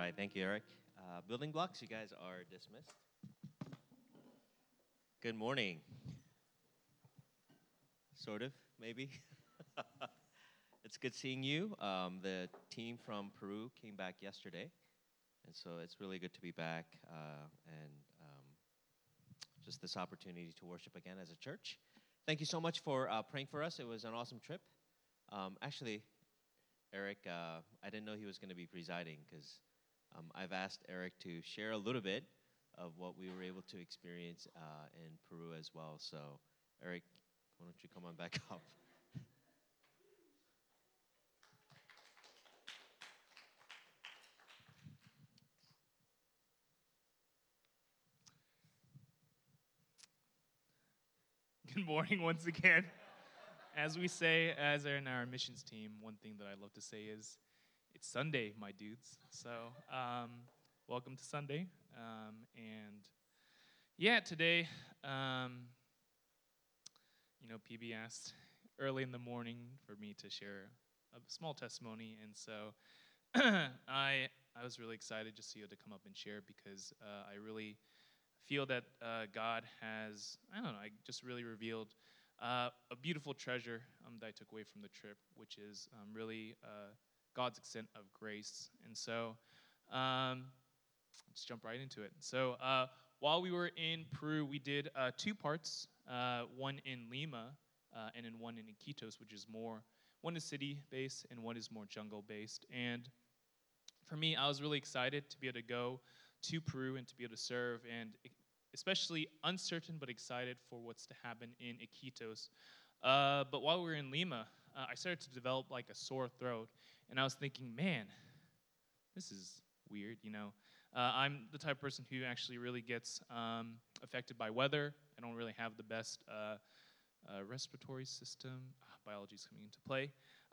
right, thank you, Eric. Building blocks, you guys are dismissed. Good morning. Sort of, maybe. It's good seeing you. The team from Peru came back yesterday, and so it's really good to be back and just this opportunity to worship again as a church. Thank you so much for praying for us. It was an awesome trip. Actually, Eric, I didn't know he was going to be presiding because I've asked Eric to share a little bit of what we were able to experience in Peru as well. So, Eric, why don't you come on back up? Good morning once again. As we say, as in our missions team, one thing that I love to say is, it's Sunday, my dudes. So, welcome to Sunday. And yeah, today, PB asked early in the morning for me to share a small testimony, and so I was really excited just to be able to come up and share because I really feel that God has, I don't know, I just really revealed a beautiful treasure that I took away from the trip, which is really God's extent of grace. And so let's jump right into it. So while we were in Peru, we did two parts, one in Lima and in one in Iquitos, which is more, one is city-based and one is more jungle-based. And for me, I was really excited to be able to go to Peru and to be able to serve, and especially uncertain but excited for what's to happen in Iquitos. But while we were in Lima, I started to develop like a sore throat, and I was thinking, man, this is weird, I'm the type of person who actually really gets affected by weather. I don't really have the best respiratory system. Biology's coming into play.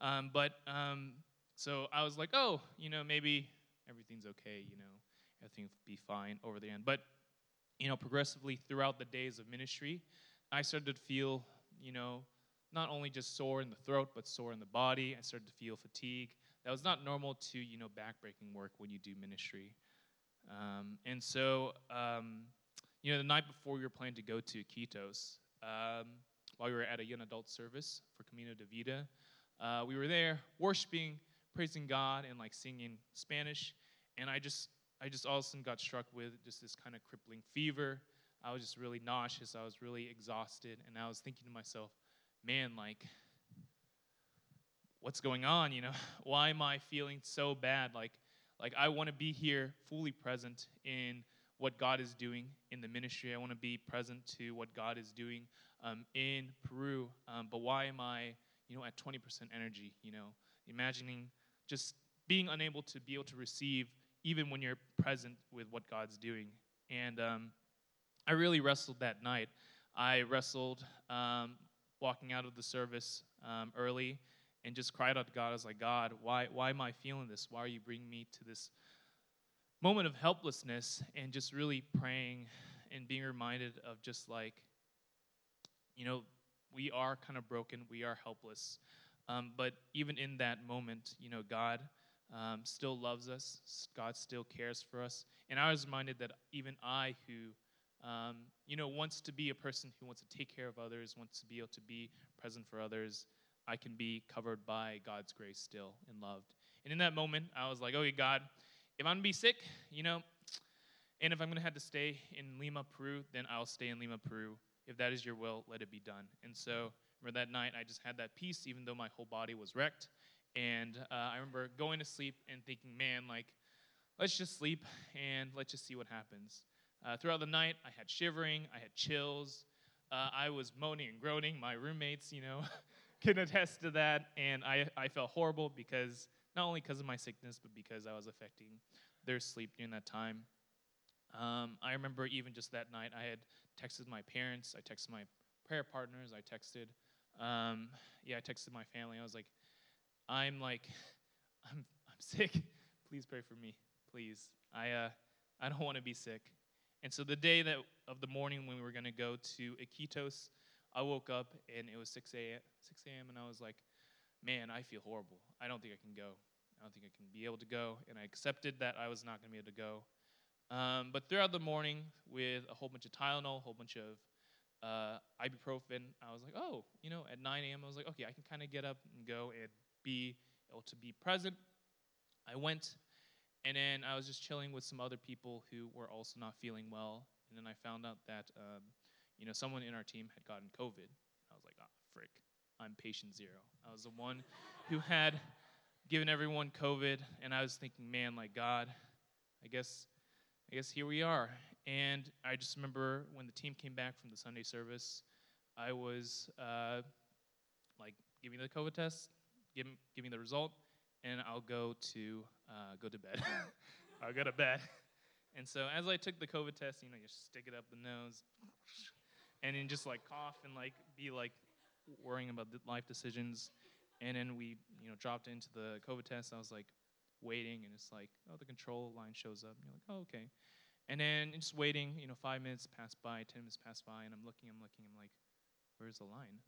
So I was like, maybe everything's okay, everything will be fine over the end. But, progressively throughout the days of ministry, I started to feel, not only just sore in the throat, but sore in the body. I started to feel fatigue. That was not normal to, backbreaking work when you do ministry. And so, the night before we were planning to go to Iquitos, while we were at a young adult service for Camino de Vida, we were there worshiping, praising God, and like singing Spanish. And I just all of a sudden got struck with just this kind of crippling fever. I was just really nauseous. I was really exhausted. And I was thinking to myself, man, like, what's going on, Why am I feeling so bad? Like I want to be here fully present in what God is doing in the ministry. I want to be present to what God is doing in Peru. But why am I, at 20% energy, Imagining just being unable to be able to receive even when you're present with what God's doing. And I really wrestled that night. I wrestled walking out of the service early and just cried out to God. I was like, God, why am I feeling this? Why are you bringing me to this moment of helplessness? And just really praying and being reminded of just like, we are kind of broken. We are helpless. But even in that moment, God still loves us. God still cares for us. And I was reminded that even I, who, wants to be a person who wants to take care of others, wants to be able to be present for others, I can be covered by God's grace still and loved. And in that moment, I was like, okay, God, if I'm going to be sick, and if I'm going to have to stay in Lima, Peru, then I'll stay in Lima, Peru. If that is your will, let it be done. And so, remember that night, I just had that peace, even though my whole body was wrecked. And I remember going to sleep and thinking, man, like, let's just sleep and let's just see what happens. Throughout the night, I had shivering, I had chills, I was moaning and groaning. My roommates, can attest to that. And I felt horrible because, not only because of my sickness, but because I was affecting their sleep during that time. I remember even just that night, I had texted my parents, I texted my prayer partners, I texted my family. I was like, I'm sick. Please pray for me, please. I don't want to be sick. And so the day of the morning when we were going to go to Iquitos, I woke up and it was 6 a.m. and I was like, man, I feel horrible. I don't think I can go. I don't think I can be able to go. And I accepted that I was not going to be able to go. But throughout the morning, with a whole bunch of Tylenol, a whole bunch of ibuprofen, I was like, oh, at 9 a.m., I was like, okay, I can kind of get up and go and be able to be present. I went, and then I was just chilling with some other people who were also not feeling well. And then I found out that, someone in our team had gotten COVID. I was like, ah, frick, I'm patient zero. I was the one who had given everyone COVID, and I was thinking, man, like, God, I guess here we are. And I just remember when the team came back from the Sunday service, I was giving the COVID test, giving the result, and I'll go to bed. I'll go to bed. And so as I took the COVID test, you stick it up the nose, and then just cough and be worrying about the life decisions. And then we dropped into the COVID test. I was waiting, and it's oh, the control line shows up, and you're oh, okay. And then just waiting, 5 minutes pass by, 10 minutes pass by, and I'm looking, I'm like, where's the line?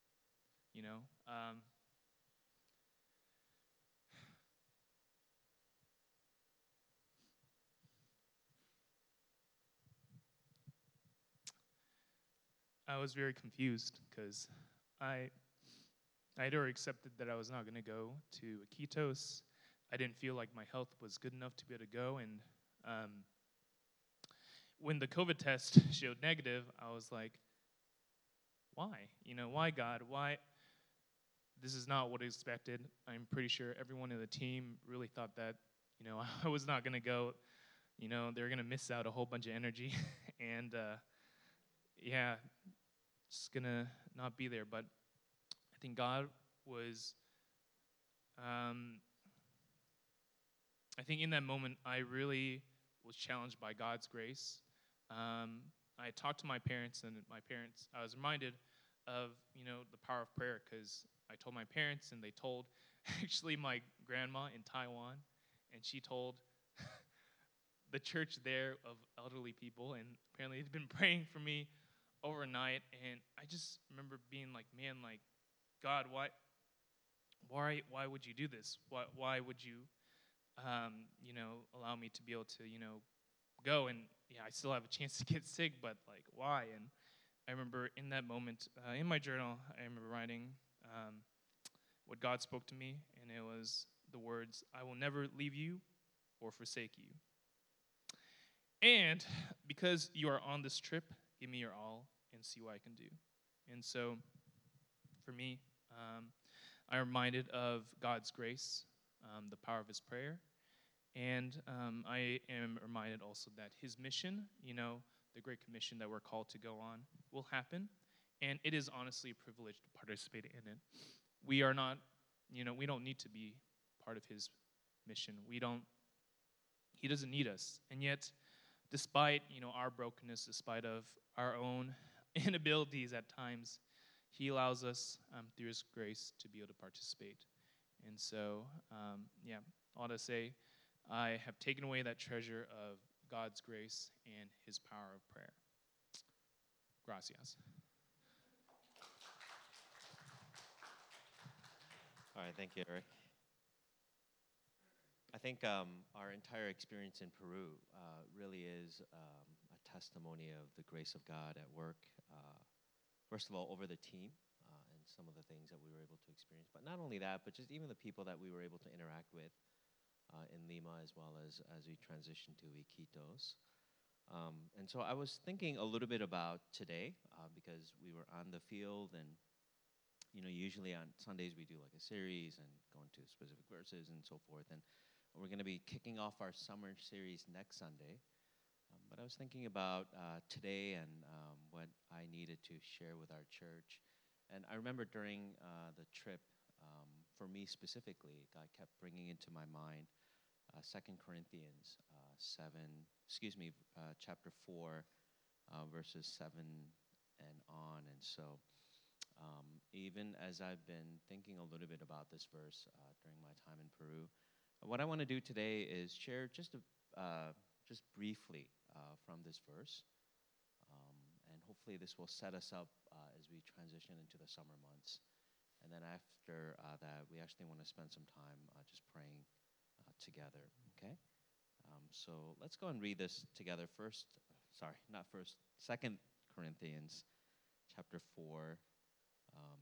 I was very confused because I'd already accepted that I was not going to go to Iquitos. I didn't feel like my health was good enough to be able to go, and when the COVID test showed negative, I was like, why? Why, God? Why? This is not what I expected. I'm pretty sure everyone in the team really thought that, I was not going to go. They're going to miss out a whole bunch of energy. And, just going to not be there. But I think God was, I think in that moment, I really was challenged by God's grace. I talked to my parents, and I was reminded of, the power of prayer, because I told my parents, and they told actually my grandma in Taiwan, and she told the church there of elderly people, and apparently they'd been praying for me overnight. And I just remember being like, man, God, why would you do this? Why would you, allow me to be able to, go? And I still have a chance to get sick, but why? And I remember in that moment, in my journal, I remember writing what God spoke to me, and it was the words, I will never leave you or forsake you. And because you are on this trip, give me your all and see what I can do. And so for me, I'm reminded of God's grace, the power of his prayer, and I am reminded also that his mission, the Great Commission that we're called to go on, will happen. And it is honestly a privilege to participate in it. We are not, we don't need to be part of his mission. He doesn't need us. And yet, despite, our brokenness, despite of our own inabilities at times, he allows us, through his grace, to be able to participate. And so, all to say, I have taken away that treasure of God's grace and his power of prayer. Gracias. All right, thank you, Eric. I think our entire experience in Peru really is a testimony of the grace of God at work. First of all, over the team and some of the things that we were able to experience. But not only that, but just even the people that we were able to interact with in Lima, as well as we transitioned to Iquitos. And so I was thinking a little bit about today because we were on the field, and usually on Sundays we do a series and go into specific verses and so forth. And we're going to be kicking off our summer series next Sunday. But I was thinking about today and what I needed to share with our church. And I remember during the trip, for me specifically, God kept bringing into my mind 2 Corinthians chapter 4, verses 7 and on. And so even as I've been thinking a little bit about this verse during my time in Peru, what I want to do today is share just briefly from this verse. And hopefully this will set us up as we transition into the summer months. And then after that, we actually want to spend some time just praying together, okay? So let's go and read this together. Second Corinthians chapter 4, um,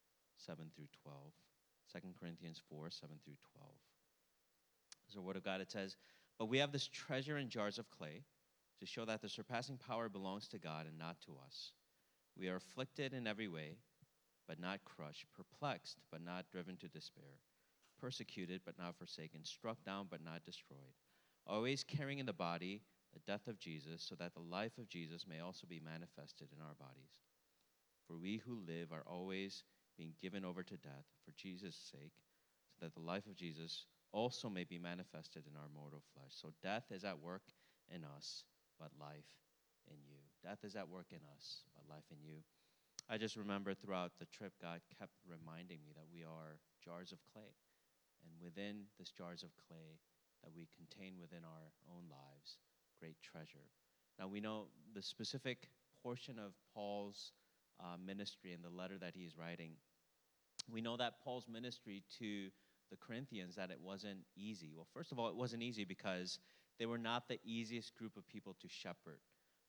7 through 12. 2 Corinthians 4, 7 through 12. This is the word of God. It says, "But we have this treasure in jars of clay to show that the surpassing power belongs to God and not to us. We are afflicted in every way, but not crushed, perplexed, but not driven to despair, persecuted, but not forsaken, struck down, but not destroyed, always carrying in the body the death of Jesus, so that the life of Jesus may also be manifested in our bodies. For we who live are always being given over to death for Jesus' sake, so that the life of Jesus also may be manifested in our mortal flesh. So death is at work in us, but life in you." Death is at work in us, but life in you. I just remember throughout the trip, God kept reminding me that we are jars of clay. And within this jars of clay that we contain within our own lives, great treasure. Now we know the specific portion of Paul's ministry in the letter that he is writing. We know that Paul's ministry to the Corinthians, that it wasn't easy. Well, first of all, it wasn't easy because they were not the easiest group of people to shepherd.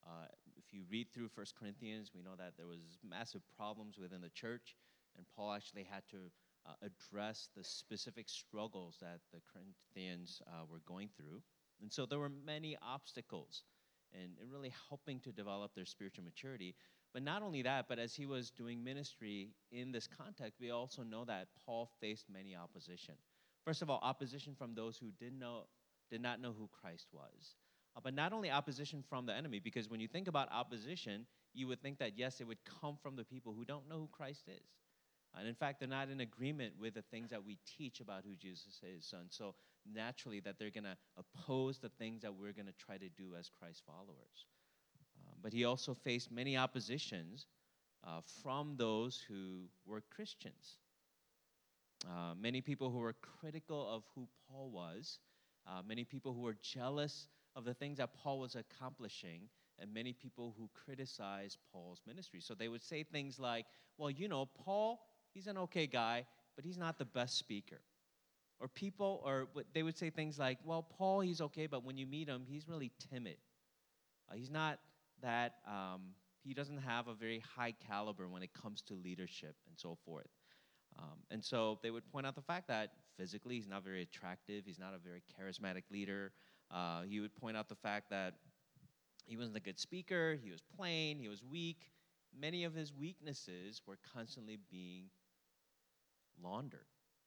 If you read through 1 Corinthians, we know that there was massive problems within the church, and Paul actually had to address the specific struggles that the Corinthians were going through. And so there were many obstacles in really helping to develop their spiritual maturity. But not only that, but as he was doing ministry in this context, we also know that Paul faced many opposition. First of all, opposition from those who did not know who Christ was. But not only opposition from the enemy, because when you think about opposition, you would think that, yes, it would come from the people who don't know who Christ is. And in fact, they're not in agreement with the things that we teach about who Jesus is. And so naturally that they're going to oppose the things that we're going to try to do as Christ followers. But he also faced many oppositions from those who were Christians. Many people who were critical of who Paul was, many people who were jealous of the things that Paul was accomplishing, and many people who criticized Paul's ministry. So they would say things like, well, Paul, he's an okay guy, but he's not the best speaker. Or they would say things like, well, Paul, he's okay, but when you meet him, he's really timid. He's not that, he doesn't have a very high caliber when it comes to leadership and so forth. And so they would point out the fact that physically he's not very attractive, he's not a very charismatic leader. He would point out the fact that he wasn't a good speaker, he was plain, he was weak. Many of his weaknesses were constantly being laundered.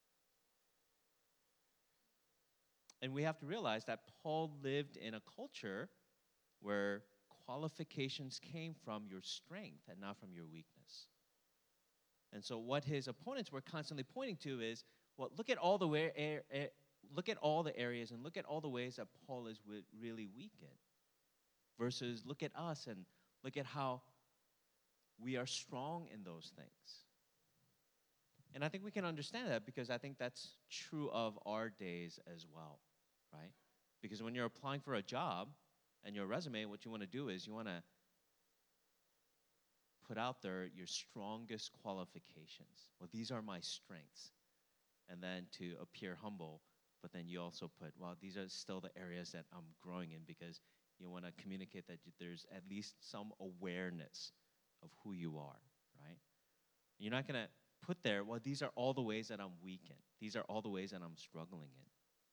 And we have to realize that Paul lived in a culture where qualifications came from your strength and not from your weakness. And so what his opponents were constantly pointing to is, well, look at all the areas and look at all the ways that Paul is really weak in, versus look at us and look at how we are strong in those things. And I think we can understand that because I think that's true of our days as well, right? Because when you're applying for a job and your resume, what you want to do is you want to put out there your strongest qualifications. Well, these are my strengths. And then to appear humble, but then you also put, well, these are still the areas that I'm growing in, because you want to communicate that there's at least some awareness of who you are, right? You're not going to put there, well, these are all the ways that I'm weak in. These are all the ways that I'm struggling in.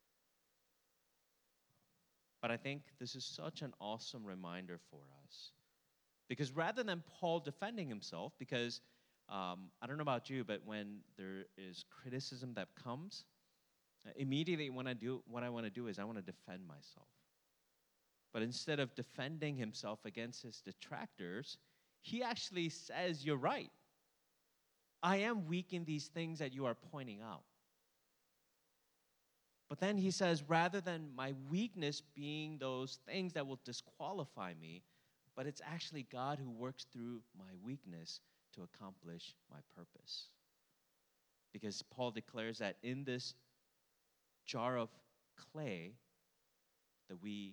But I think this is such an awesome reminder for us. Because rather than Paul defending himself, because I don't know about you, but when there is criticism that comes, immediately what I want to do is I want to defend myself. But instead of defending himself against his detractors, he actually says, you're right. I am weak in these things that you are pointing out. But then he says, rather than my weakness being those things that will disqualify me, but it's actually God who works through my weakness to accomplish my purpose. Because Paul declares that in this jar of clay that we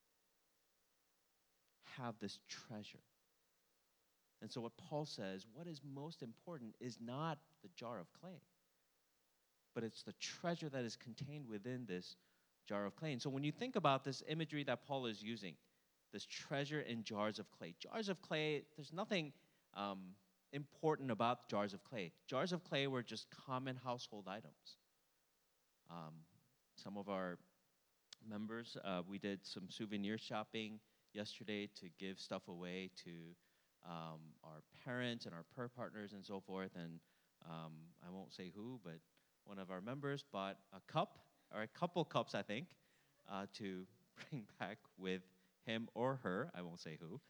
have this treasure. And so what Paul says, what is most important is not the jar of clay, but it's the treasure that is contained within this jar of clay. And so when you think about this imagery that Paul is using, this treasure in jars of clay. Jars of clay, there's nothing important about jars of clay. Jars of clay were just common household items. Some of our members, we did some souvenir shopping yesterday to give stuff away to our parents and our prayer partners and so forth. And I won't say who, but one of our members bought a cup, or a couple cups, I think, to bring back with him or her. I won't say who.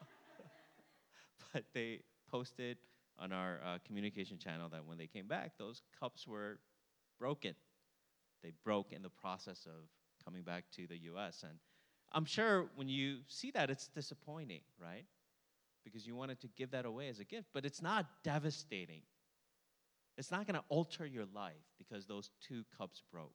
But they posted on our communication channel that when they came back, those cups were broken. They broke in the process of coming back to the U.S. And I'm sure when you see that, it's disappointing, right? Because you wanted to give that away as a gift, but it's not devastating. It's not going to alter your life because those 2 cups broke.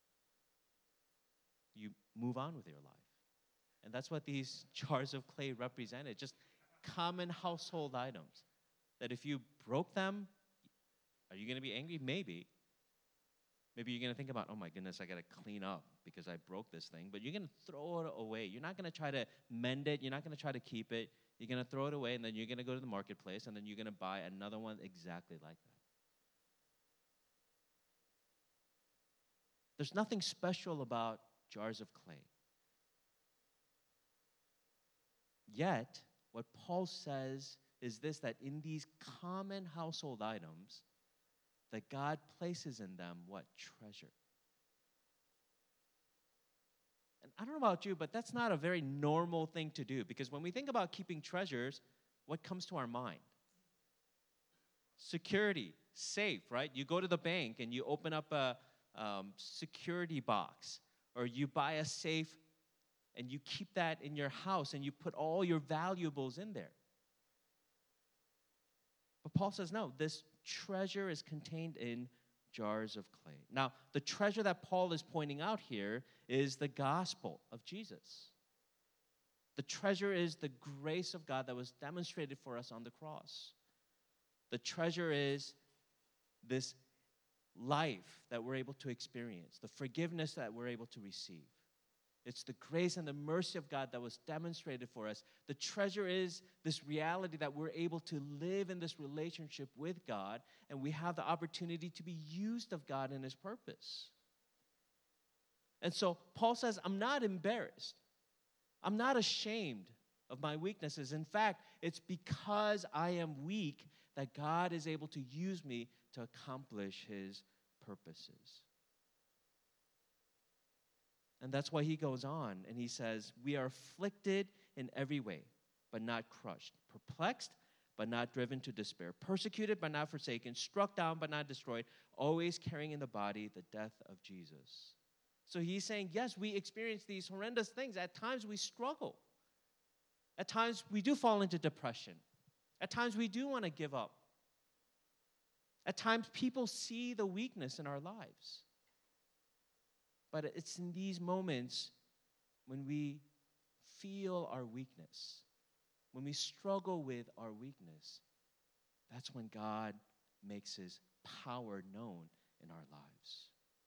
You move on with your life. And that's what these jars of clay represented, just common household items. That if you broke them, are you going to be angry? Maybe. Maybe you're going to think about, oh my goodness, I got to clean up because I broke this thing. But you're going to throw it away. You're not going to try to mend it. You're not going to try to keep it. You're going to throw it away, and then you're going to go to the marketplace, and then you're going to buy another one exactly like that. There's nothing special about jars of clay. Yet, what Paul says is this, that in these common household items, that God places in them what? Treasure. And I don't know about you, but that's not a very normal thing to do, because when we think about keeping treasures, what comes to our mind? Security, safe, right? You go to the bank and you open up a security box, or you buy a safe and you keep that in your house and you put all your valuables in there. But Paul says, no, this treasure is contained in jars of clay. Now, the treasure that Paul is pointing out here is the gospel of Jesus. The treasure is the grace of God that was demonstrated for us on the cross. The treasure is this life that we're able to experience, the forgiveness that we're able to receive. It's the grace and the mercy of God that was demonstrated for us. The treasure is this reality that we're able to live in this relationship with God, and we have the opportunity to be used of God in His purpose. And so Paul says, I'm not embarrassed. I'm not ashamed of my weaknesses. In fact, it's because I am weak that God is able to use me to accomplish His purposes. And that's why he goes on and he says, we are afflicted in every way, but not crushed, perplexed, but not driven to despair, persecuted, but not forsaken, struck down, but not destroyed, always carrying in the body the death of Jesus. So he's saying, yes, we experience these horrendous things. At times we struggle. At times we do fall into depression. At times we do want to give up. At times people see the weakness in our lives. But it's in these moments when we feel our weakness, when we struggle with our weakness, that's when God makes His power known in our lives.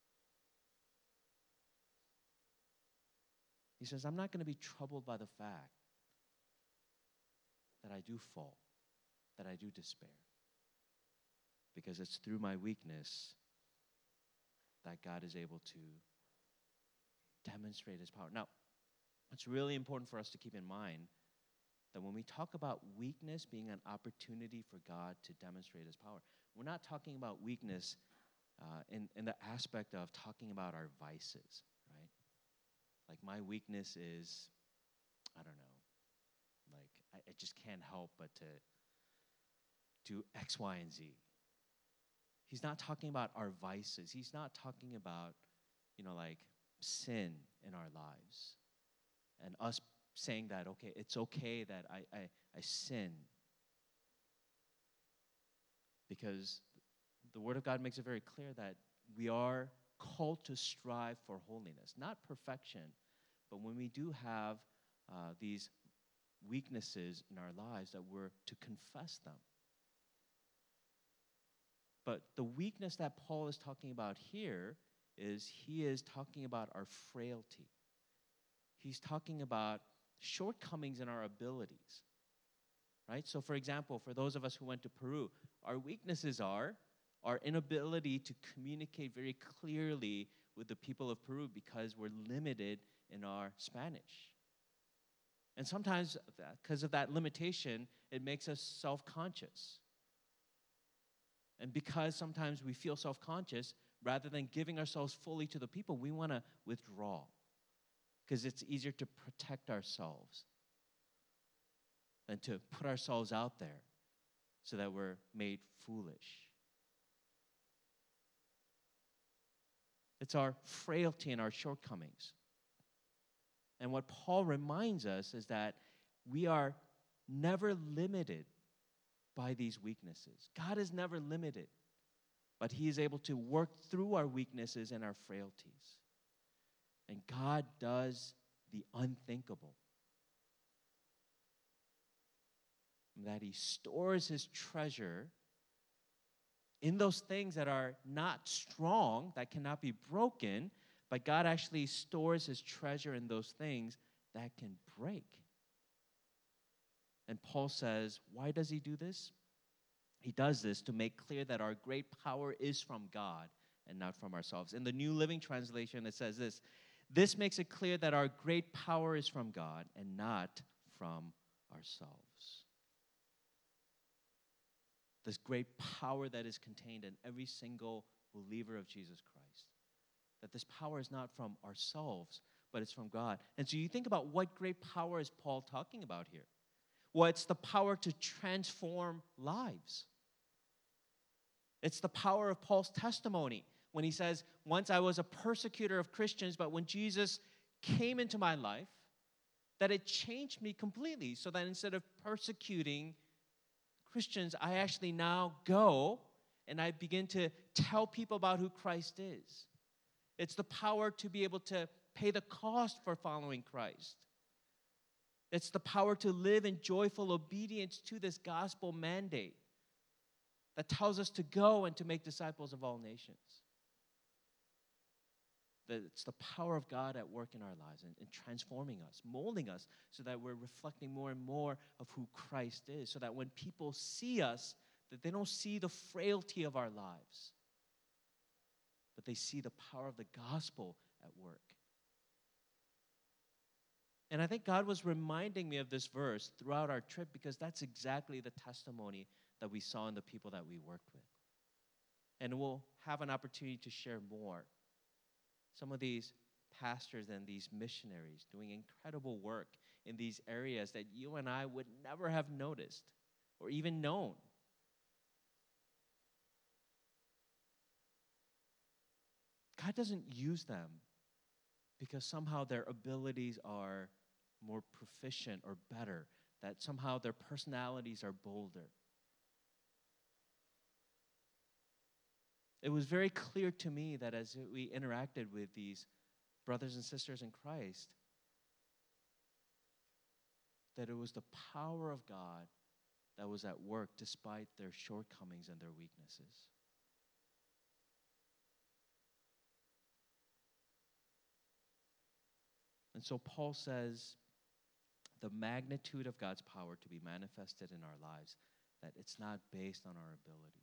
He says, I'm not going to be troubled by the fact that I do fall, that I do despair, because it's through my weakness that God is able to demonstrate His power. Now, it's really important for us to keep in mind that when we talk about weakness being an opportunity for God to demonstrate His power, we're not talking about weakness in the aspect of talking about our vices, right? Like my weakness is, I don't know, like I just can't help but to do X, Y, and Z. He's not talking about our vices. He's not talking about, like sin in our lives and us saying that, okay, it's okay that I sin. Because the Word of God makes it very clear that we are called to strive for holiness, not perfection, but when we do have these weaknesses in our lives, that we're to confess them. But the weakness that Paul is talking about here is he is talking about our frailty. He's talking about shortcomings in our abilities, right? So, for example, for those of us who went to Peru, our weaknesses are our inability to communicate very clearly with the people of Peru because we're limited in our Spanish. And sometimes, because of that limitation, it makes us self-conscious. And because sometimes we feel self-conscious, rather than giving ourselves fully to the people, we want to withdraw because it's easier to protect ourselves than to put ourselves out there so that we're made foolish. It's our frailty and our shortcomings. And what Paul reminds us is that we are never limited by these weaknesses. God is never limited, but he is able to work through our weaknesses and our frailties. And God does the unthinkable. That he stores his treasure in those things that are not strong, that cannot be broken, but God actually stores his treasure in those things that can break. And Paul says, why does he do this? He does this to make clear that our great power is from God and not from ourselves. In the New Living Translation, it says this: this makes it clear that our great power is from God and not from ourselves. This great power that is contained in every single believer of Jesus Christ. That this power is not from ourselves, but it's from God. And so you think about what great power is Paul talking about here? Well, it's the power to transform lives. It's the power of Paul's testimony when he says, once I was a persecutor of Christians, but when Jesus came into my life, that it changed me completely, so that instead of persecuting Christians, I actually now go and I begin to tell people about who Christ is. It's the power to be able to pay the cost for following Christ. It's the power to live in joyful obedience to this gospel mandate that tells us to go and to make disciples of all nations. That it's the power of God at work in our lives and transforming us, molding us so that we're reflecting more and more of who Christ is, so that when people see us, that they don't see the frailty of our lives, but they see the power of the gospel at work. And I think God was reminding me of this verse throughout our trip because that's exactly the testimony that we saw in the people that we worked with. And we'll have an opportunity to share more. Some of these pastors and these missionaries doing incredible work in these areas that you and I would never have noticed or even known. God doesn't use them because somehow their abilities are more proficient or better, that somehow their personalities are bolder. It was very clear to me that as we interacted with these brothers and sisters in Christ, that it was the power of God that was at work despite their shortcomings and their weaknesses. And so Paul says the magnitude of God's power to be manifested in our lives, that it's not based on our abilities.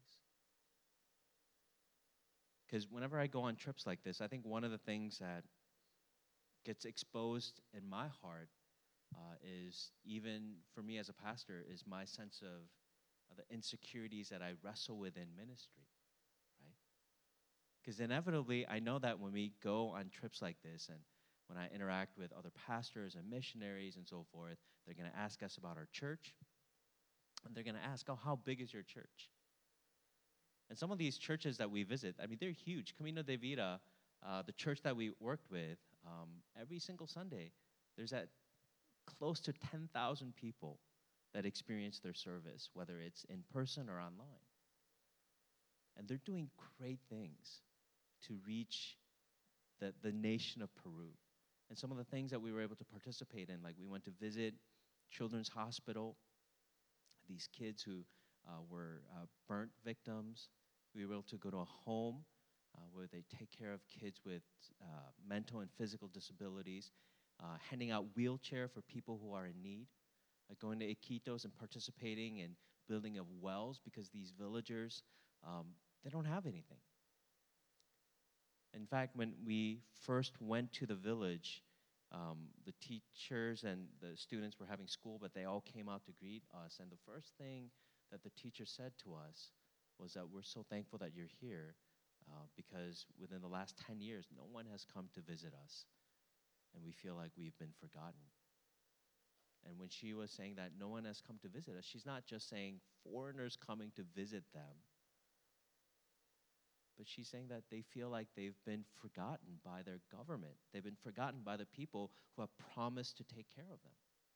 Because whenever I go on trips like this, I think one of the things that gets exposed in my heart is, even for me as a pastor, is my sense of the insecurities that I wrestle with in ministry, right? Because inevitably, I know that when we go on trips like this and when I interact with other pastors and missionaries and so forth, they're going to ask us about our church. And they're going to ask, oh, how big is your church? And some of these churches that we visit, I mean, they're huge. Camino de Vida, the church that we worked with, every single Sunday, there's at close to 10,000 people that experience their service, whether it's in person or online. And they're doing great things to reach the nation of Peru. And some of the things that we were able to participate in, like we went to visit Children's Hospital, these kids who were burnt victims. We were able to go to a home where they take care of kids with mental and physical disabilities, handing out wheelchair for people who are in need, going to Iquitos and participating in building of wells because these villagers, they don't have anything. In fact, when we first went to the village, the teachers and the students were having school, but they all came out to greet us. And the first thing that the teacher said to us was that we're so thankful that you're here because within the last 10 years, no one has come to visit us. And we feel like we've been forgotten. And when she was saying that no one has come to visit us, she's not just saying foreigners coming to visit them, but she's saying that they feel like they've been forgotten by their government. They've been forgotten by the people who have promised to take care of them.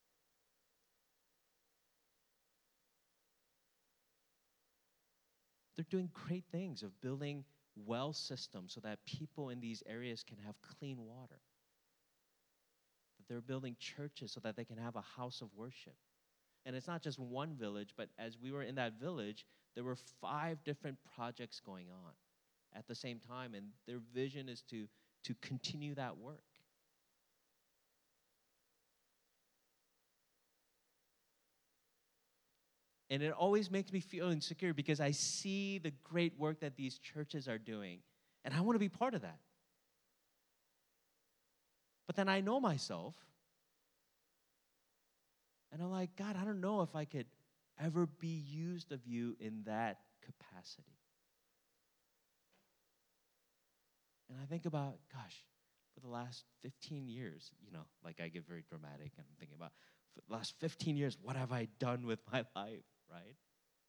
They're doing great things of building well systems so that people in these areas can have clean water. That they're building churches so that they can have a house of worship. And it's not just one village, but as we were in that village, there were 5 different projects going on at the same time, and their vision is to continue that work. And it always makes me feel insecure because I see the great work that these churches are doing, and I want to be part of that. But then I know myself, and I'm like, God, I don't know if I could ever be used of you in that capacity. And I think about, gosh, for the last 15 years, like I get very dramatic, and I'm thinking about, for the last 15 years, what have I done with my life, right?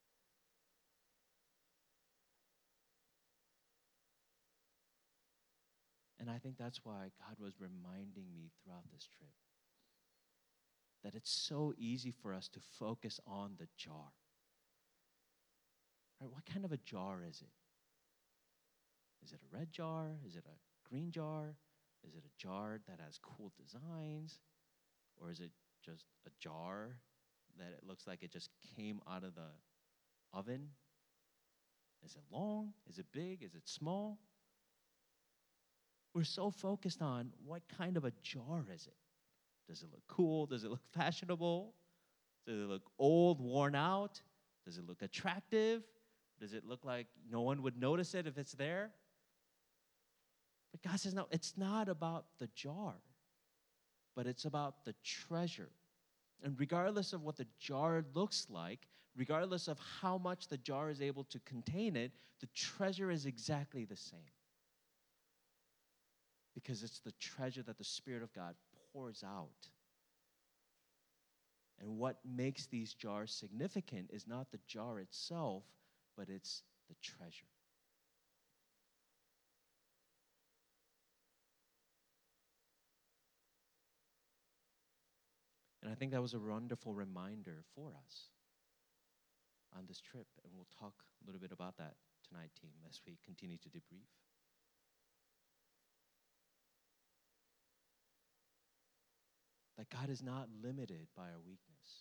And I think that's why God was reminding me throughout this trip that it's so easy for us to focus on the jar. Right? What kind of a jar is it? Is it a red jar? Is it a green jar? Is it a jar that has cool designs? Or is it just a jar that it looks like it just came out of the oven? Is it long? Is it big? Is it small? We're so focused on what kind of a jar is it? Does it look cool? Does it look fashionable? Does it look old, worn out? Does it look attractive? Does it look like no one would notice it if it's there? But God says, no, it's not about the jar, but it's about the treasure. And regardless of what the jar looks like, regardless of how much the jar is able to contain it, the treasure is exactly the same. Because it's the treasure that the Spirit of God pours out. And what makes these jars significant is not the jar itself, but it's the treasure. And I think that was a wonderful reminder for us on this trip. And we'll talk a little bit about that tonight, team, as we continue to debrief. That God is not limited by our weakness,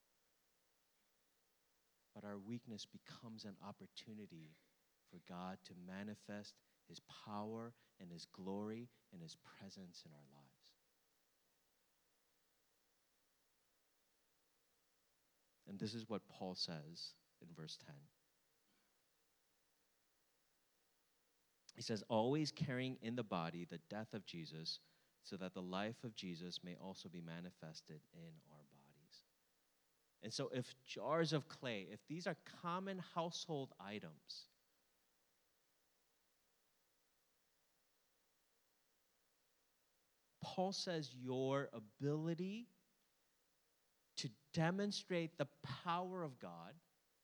but our weakness becomes an opportunity for God to manifest His power and His glory and His presence in our lives. And this is what Paul says in verse 10. He says, always carrying in the body the death of Jesus, so that the life of Jesus may also be manifested in our bodies. And so if jars of clay, if these are common household items, Paul says your ability to demonstrate the power of God,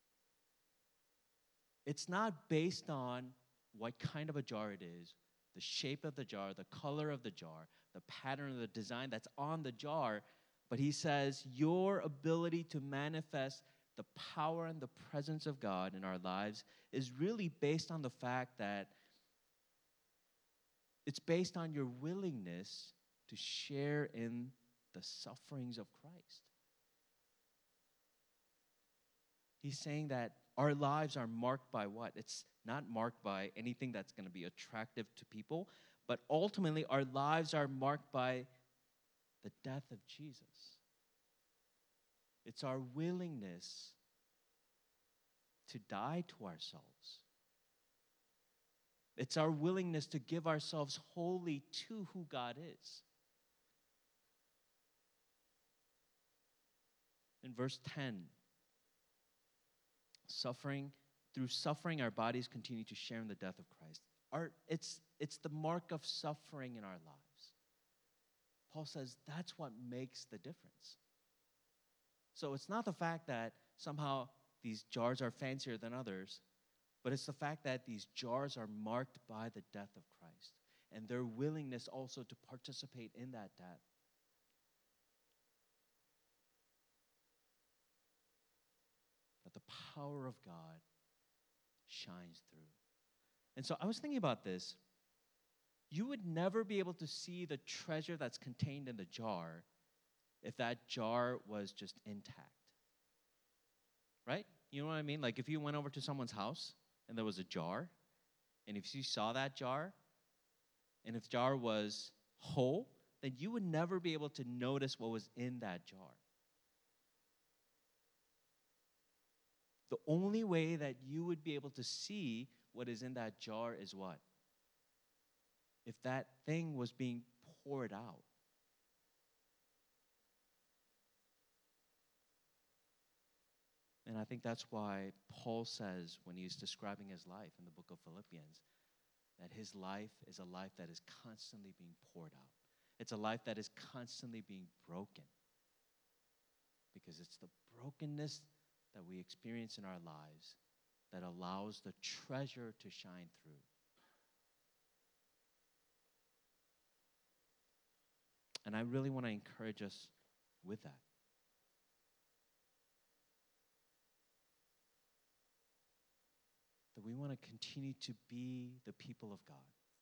it's not based on what kind of a jar it is, the shape of the jar, the color of the jar, the pattern of the design that's on the jar, but he says your ability to manifest the power and the presence of God in our lives is really based on the fact that it's based on your willingness to share in the sufferings of Christ. He's saying that Our lives are marked by what? It's not marked by anything that's going to be attractive to people, but ultimately our lives are marked by the death of Jesus. It's our willingness to die to ourselves. It's our willingness to give ourselves wholly to who God is. In verse 10, through suffering, our bodies continue to share in the death of Christ. It's the mark of suffering in our lives. Paul says that's what makes the difference. So it's not the fact that somehow these jars are fancier than others, but it's the fact that these jars are marked by the death of Christ and their willingness also to participate in that death. That the power of God shines through. And so I was thinking about this. You would never be able to see the treasure that's contained in the jar if that jar was just intact. Right? You know what I mean? Like if you went over to someone's house and there was a jar, and if you saw that jar, and if the jar was whole, then you would never be able to notice what was in that jar. The only way that you would be able to see what is in that jar is what? If that thing was being poured out. And I think that's why Paul says when he's describing his life in the book of Philippians, that his life is a life that is constantly being poured out. It's a life that is constantly being broken. Because it's the brokenness that we experience in our lives that allows the treasure to shine through. And I really want to encourage us with that. That we want to continue to be the people of God.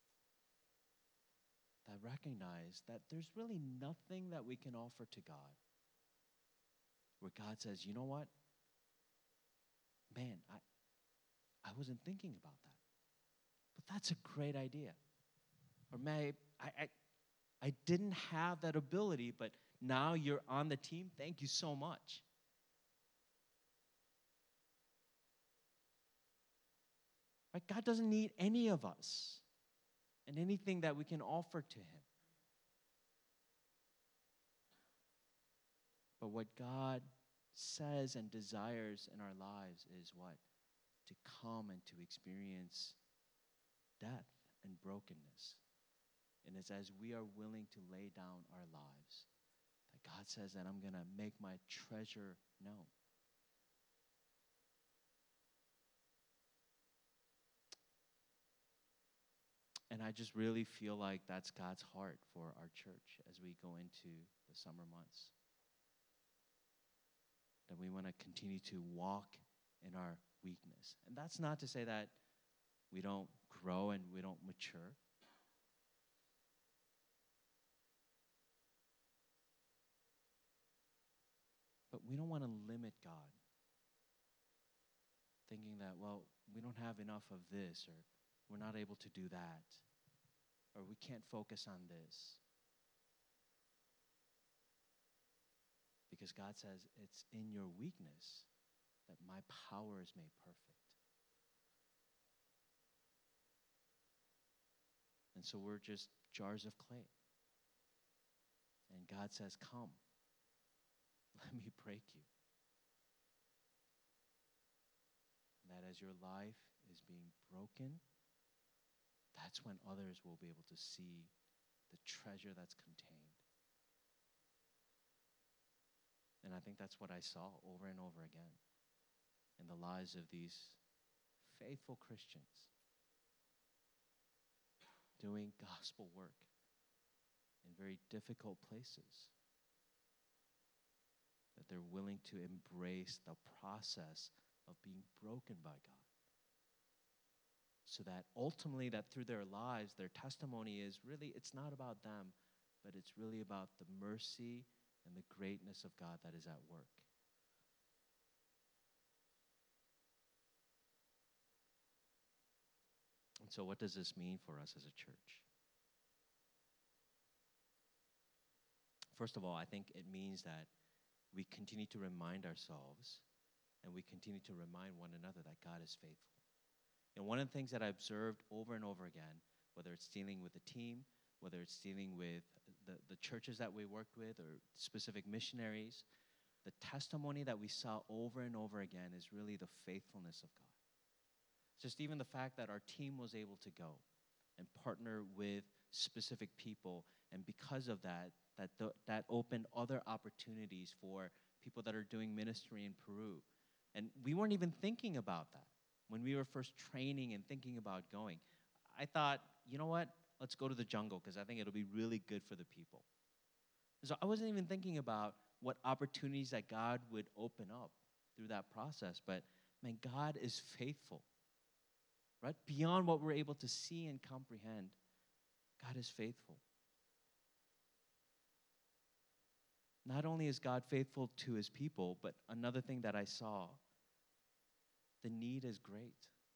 That recognize that there's really nothing that we can offer to God where God says, you know what? Man, I wasn't thinking about that. But that's a great idea. Or man, I didn't have that ability, but now you're on the team. Thank you so much. Right? God doesn't need any of us and anything that we can offer to him. But what God says and desires in our lives is what? To come and to experience death and brokenness. And it's as we are willing to lay down our lives that God says that I'm going to make my treasure known. And I just really feel like that's God's heart for our church as we go into the summer months. That we want to continue to walk in our weakness. And that's not to say that we don't grow and we don't mature. But we don't want to limit God. Thinking that, well, we don't have enough of this, or we're not able to do that, or we can't focus on this. Because God says, it's in your weakness that my power is made perfect. And so we're just jars of clay. And God says, come, let me break you. And that as your life is being broken, that's when others will be able to see the treasure that's contained. And I think that's what I saw over and over again in the lives of these faithful Christians doing gospel work in very difficult places. That they're willing to embrace the process of being broken by God. So that ultimately that through their lives, their testimony is really, it's not about them, but it's really about the mercy and the greatness of God that is at work. So, what does this mean for us as a church? First of all, I think it means that we continue to remind ourselves and we continue to remind one another that God is faithful. And one of the things that I observed over and over again, whether it's dealing with the team, whether it's dealing with the churches that we worked with or specific missionaries, the testimony that we saw over and over again is really the faithfulness of God. Just even the fact that our team was able to go and partner with specific people, and because of that, that opened other opportunities for people that are doing ministry in Peru. And we weren't even thinking about that when we were first training and thinking about going. I thought, you know what? Let's go to the jungle because I think it'll be really good for the people. So I wasn't even thinking about what opportunities that God would open up through that process. But, man, God is faithful, right? Beyond what we're able to see and comprehend, God is faithful. Not only is God faithful to his people, but another thing that I saw, the need is great.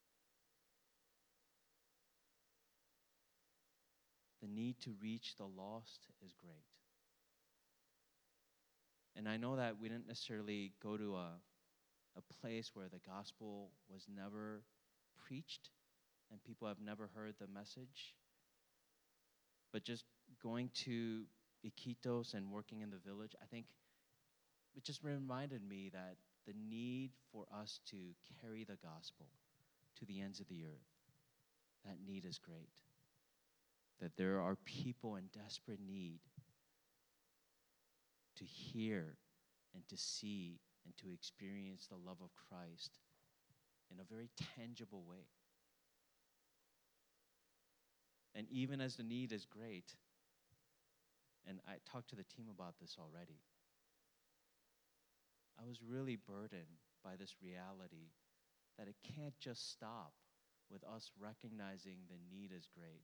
The need to reach the lost is great. And I know that we didn't necessarily go to a place where the gospel was never preached and people have never heard the message. But just going to Iquitos and working in the village, I think it just reminded me that the need for us to carry the gospel to the ends of the earth, that need is great. That there are people in desperate need to hear and to see and to experience the love of Christ in a very tangible way. And even as the need is great, and I talked to the team about this already, I was really burdened by this reality that it can't just stop with us recognizing the need is great.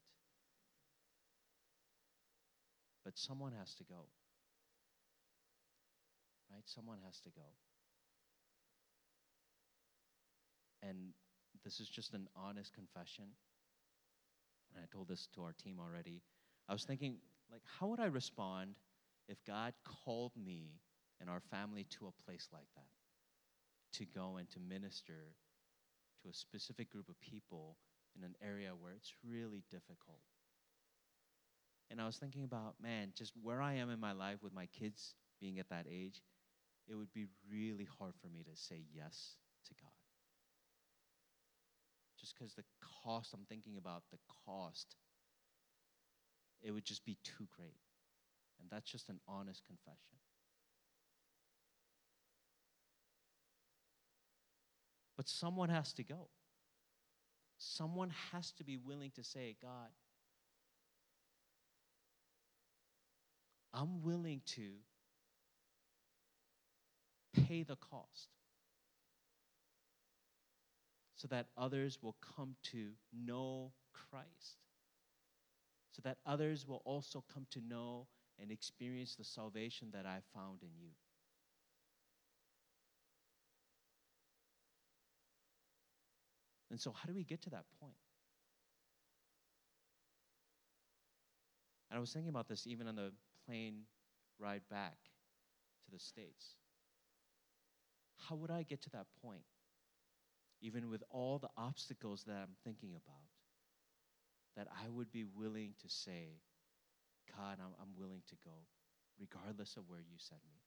But someone has to go. Right? Someone has to go. And this is just an honest confession. And I told this to our team already. I was thinking, like, how would I respond if God called me and our family to a place like that? To go and to minister to a specific group of people in an area where it's really difficult. And I was thinking about, man, just where I am in my life with my kids being at that age, it would be really hard for me to say yes to God. Just because the cost, I'm thinking about the cost, it would just be too great. And that's just an honest confession. But someone has to go. Someone has to be willing to say, God, I'm willing to pay the cost so that others will come to know Christ, so that others will also come to know and experience the salvation that I found in you. And so how do we get to that point? And I was thinking about this even on the plane ride back to the States. How would I get to that point, even with all the obstacles that I'm thinking about, that I would be willing to say, God, I'm willing to go, regardless of where you send me.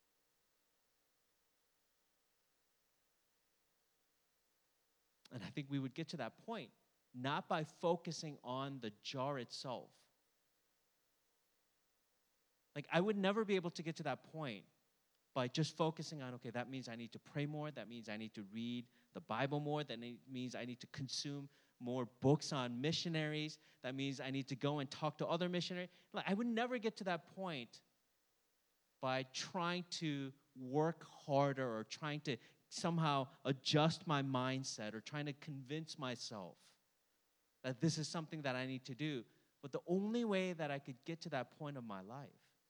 And I think we would get to that point, not by focusing on the jar itself. Like, I would never be able to get to that point by just focusing on, okay, that means I need to pray more. That means I need to read the Bible more. That means I need to consume more books on missionaries. That means I need to go and talk to other missionaries. Like, I would never get to that point by trying to work harder or trying to somehow adjust my mindset or trying to convince myself that this is something that I need to do. But the only way that I could get to that point of my life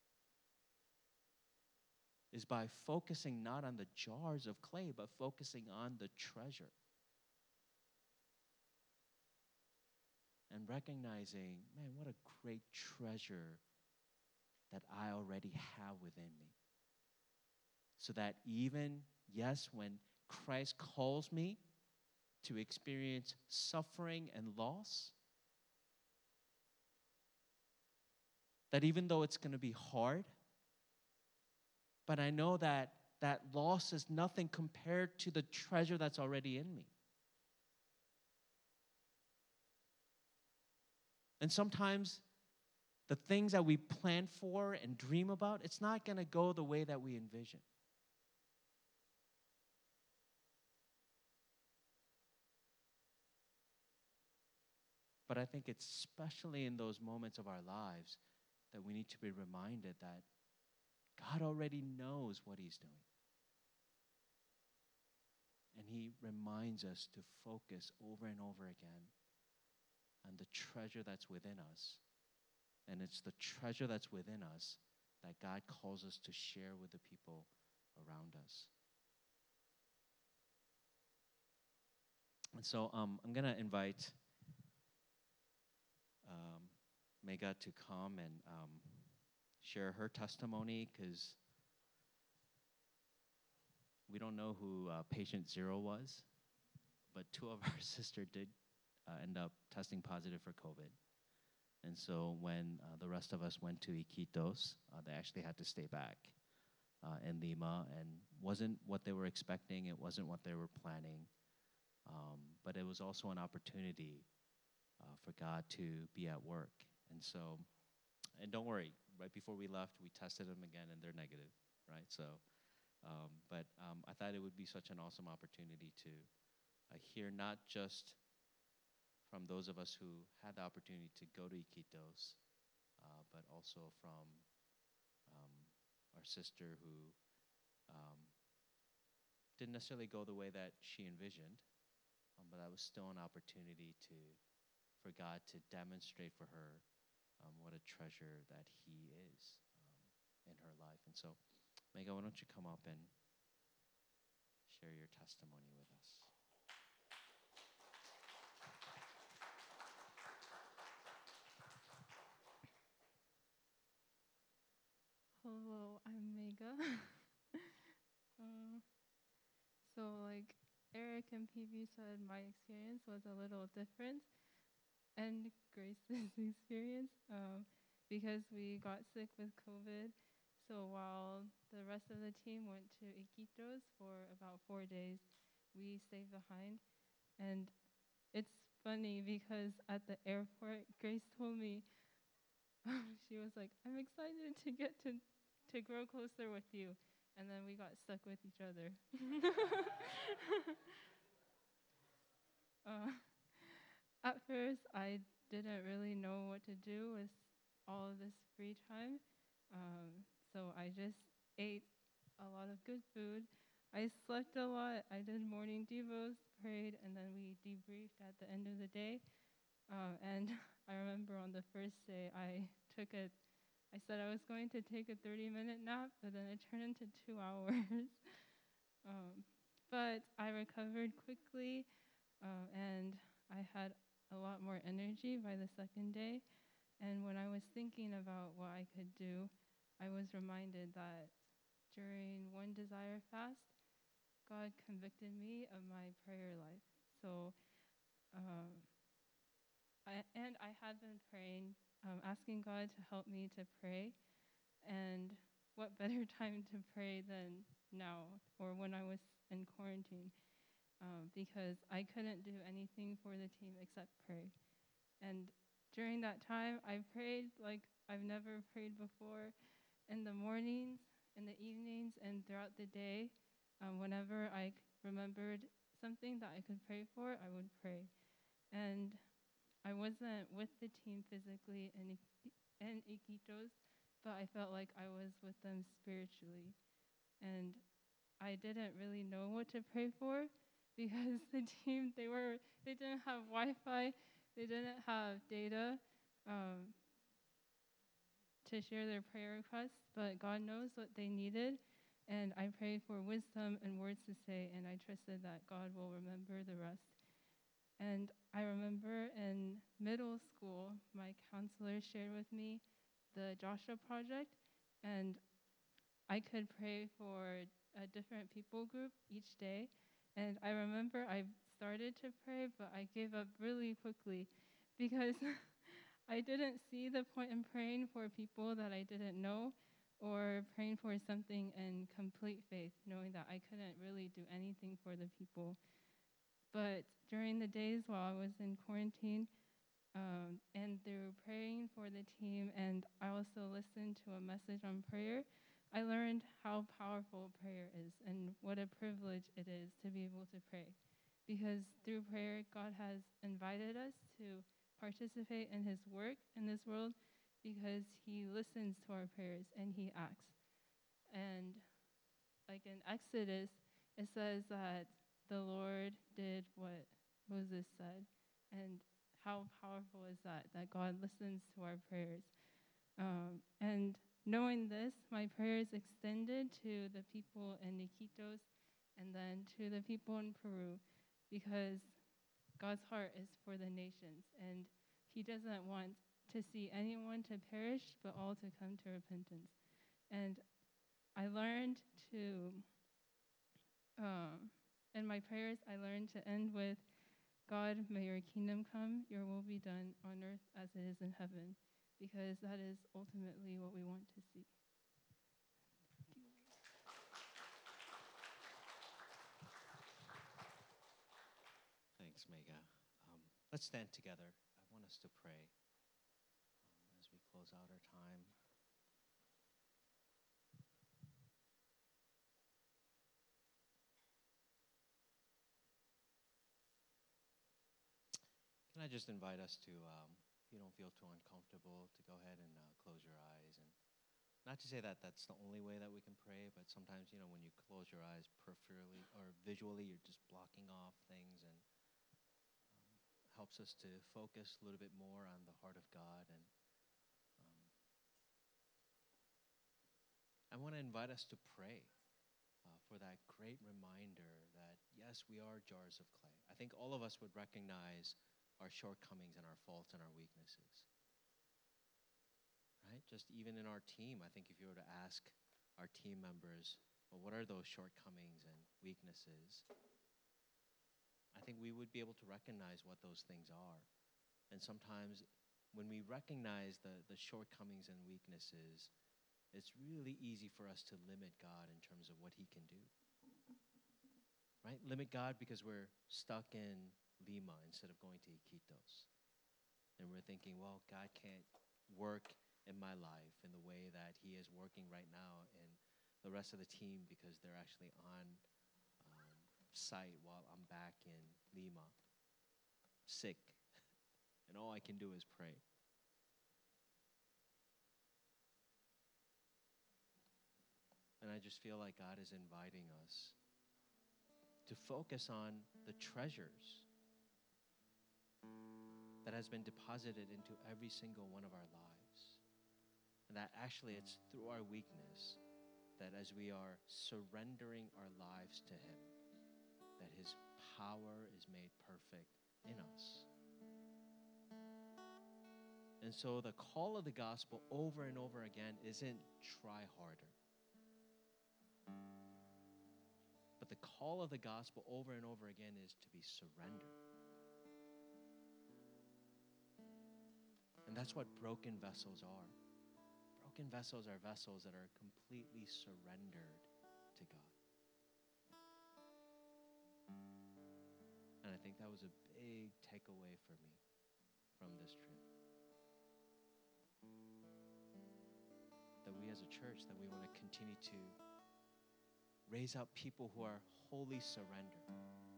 is by focusing not on the jars of clay, but focusing on the treasure. and recognizing, man, what a great treasure that I already have within me. So that even, yes, when Christ calls me to experience suffering and loss, that even though it's going to be hard, but I know that that loss is nothing compared to the treasure that's already in me. And sometimes the things that we plan for and dream about, it's not going to go the way that we envision. But I think it's especially in those moments of our lives that we need to be reminded that God already knows what He's doing. And He reminds us to focus over and over again on the treasure that's within us. And it's the treasure that's within us that God calls us to share with the people around us. And so I'm going to invite Mega to come and share her testimony, because we don't know who patient 0 was, but 2 of our sisters did end up testing positive for COVID. And so when the rest of us went to Iquitos, they actually had to stay back in Lima, and wasn't what they were expecting. It wasn't what they were planning. But it was also an opportunity for God to be at work. And so, and don't worry, right before we left, we tested them again, and they're negative, right? So, but I thought it would be such an awesome opportunity to hear not just from those of us who had the opportunity to go to Iquitos, but also from our sister who didn't necessarily go the way that she envisioned, but that was still an opportunity for God to demonstrate for her what a treasure that He is in her life. And so, Mega, why don't you come up and share your testimony with us? Hello, I'm Mega. Like Eric and PB said, my experience was a little different, and Grace's experience, because we got sick with COVID. So while the rest of the team went to Iquitos for about 4 days, we stayed behind. And it's funny because at the airport, Grace told me, she was like, I'm excited to get to grow closer with you. And then we got stuck with each other. At first, I didn't really know what to do with all of this free time. So I just ate a lot of good food. I slept a lot. I did morning devos, prayed, and then we debriefed at the end of the day. And I remember on the first day, I said I was going to take a 30-minute nap, but then it turned into 2 hours. But I recovered quickly, and I had a lot more energy by the second day. And when I was thinking about what I could do, I was reminded that during one desire fast, God convicted me of my prayer life. So I had been praying, asking God to help me to pray. And what better time to pray than now, or when I was in quarantine, because I couldn't do anything for the team except pray. And during that time, I prayed like I've never prayed before, in the mornings, in the evenings, and throughout the day. Whenever I remembered something that I could pray for, I would pray. And I wasn't with the team physically in Iquitos, but I felt like I was with them spiritually. And I didn't really know what to pray for, because the team, they didn't have Wi-Fi, they didn't have data to share their prayer requests, but God knows what they needed. And I prayed for wisdom and words to say, and I trusted that God will remember the rest. And I remember in middle school, my counselor shared with me the Joshua Project, and I could pray for a different people group each day. And I remember I started to pray, but I gave up really quickly because I didn't see the point in praying for people that I didn't know or praying for something in complete faith, knowing that I couldn't really do anything for the people. But during the days while I was in quarantine, and through praying for the team, and I also listened to a message on prayer, I learned how powerful prayer is and what a privilege it is to be able to pray. Because through prayer, God has invited us to participate in His work in this world because He listens to our prayers and He acts. And like in Exodus, it says that the Lord did what Moses said. And how powerful is that, that God listens to our prayers. And knowing this, my prayers extended to the people in Iquitos and then to the people in Peru because God's heart is for the nations. And He doesn't want to see anyone to perish, but all to come to repentance. And I learned to, in my prayers, I learned to end with, God, may your kingdom come, your will be done on earth as it is in heaven, because that is ultimately what we want to see. Thanks, Mega. Let's stand together. I want us to pray as we close out our time. Can I just invite us to, if you don't feel too uncomfortable, to go ahead and close your eyes. And not to say that that's the only way that we can pray, but sometimes, when you close your eyes peripherally or visually, you're just blocking off things, and helps us to focus a little bit more on the heart of God. And I want to invite us to pray for that great reminder that, yes, we are jars of clay. I think all of us would recognize our shortcomings and our faults and our weaknesses. Right? Just even in our team, I think if you were to ask our team members, well, what are those shortcomings and weaknesses? I think we would be able to recognize what those things are. And sometimes when we recognize the shortcomings and weaknesses, it's really easy for us to limit God in terms of what He can do. Right? Limit God because we're stuck in Lima instead of going to Iquitos. And we're thinking, well, God can't work in my life in the way that He is working right now in the rest of the team because they're actually on site while I'm back in Lima, sick. And all I can do is pray. And I just feel like God is inviting us to focus on the treasures that has been deposited into every single one of our lives. And that actually it's through our weakness that as we are surrendering our lives to Him, that His power is made perfect in us. And so the call of the gospel over and over again isn't try harder. But the call of the gospel over and over again is to be surrendered. And that's what broken vessels are. Broken vessels are vessels that are completely surrendered to God. And I think that was a big takeaway for me from this trip. That we as a church, that we want to continue to raise up people who are wholly surrendered.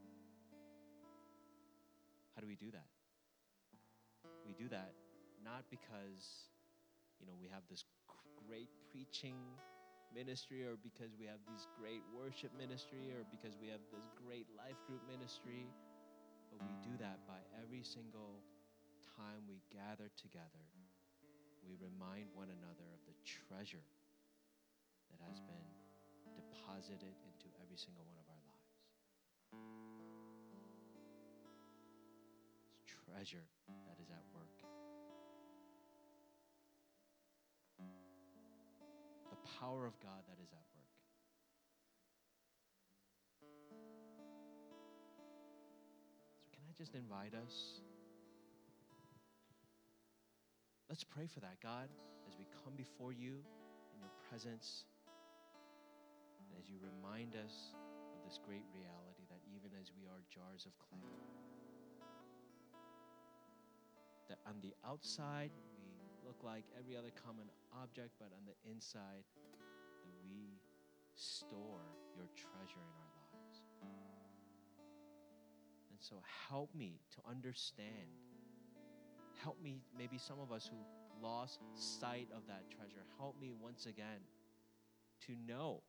How do we do that? We do that not because, we have this great preaching ministry or because we have this great worship ministry or because we have this great life group ministry, but we do that by every single time we gather together, we remind one another of the treasure that has been deposited into every single one of our lives. treasure that is at work. The power of God that is at work. So can I just invite us? Let's pray for that, God, as we come before you in your presence, and as you remind us of this great reality that even as we are jars of clay, that on the outside we look like every other common object, but on the inside that we store your treasure in our lives. And so help me to understand. Help me, maybe some of us who lost sight of that treasure, help me once again to know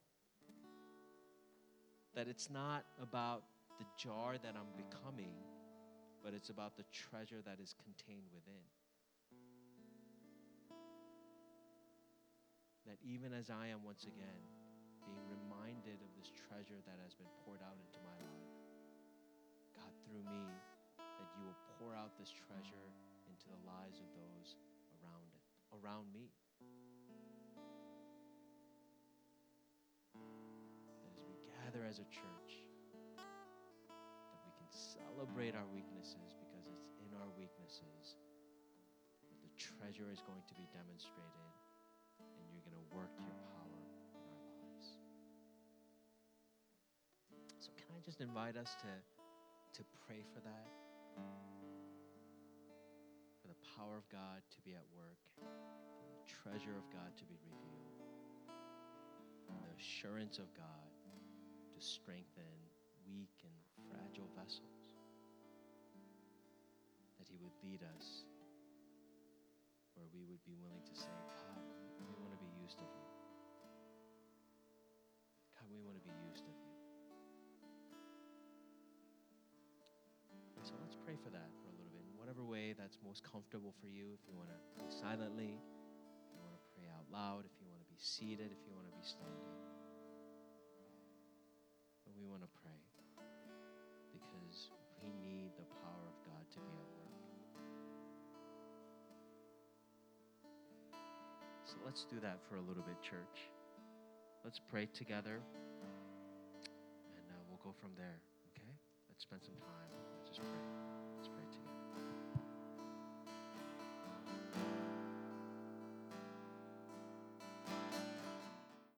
that it's not about the jar that I'm becoming, but it's about the treasure that is contained within. That even as I am once again being reminded of this treasure that has been poured out into my life, God, through me, that you will pour out this treasure into the lives of those around me. That as we gather as a church, that we can celebrate our weaknesses, because it's in our weaknesses that the treasure is going to be demonstrated, and you're going to work your power in our lives. So can I just invite us to pray for that? For the power of God to be at work, for the treasure of God to be revealed, and the assurance of God to strengthen weak and fragile vessels, that he would lead us where we would be willing to say, God, we want to be used of you. God, we want to be used of you. And so let's pray for that for a little bit, in whatever way that's most comfortable for you. If you want to pray silently, if you want to pray out loud, if you want to be seated, if you want to be standing. But we want to pray because we need the power of God to be at work. So let's do that for a little bit, church. Let's pray together, and we'll go from there, okay? Let's spend some time. Let's just pray. Let's pray together.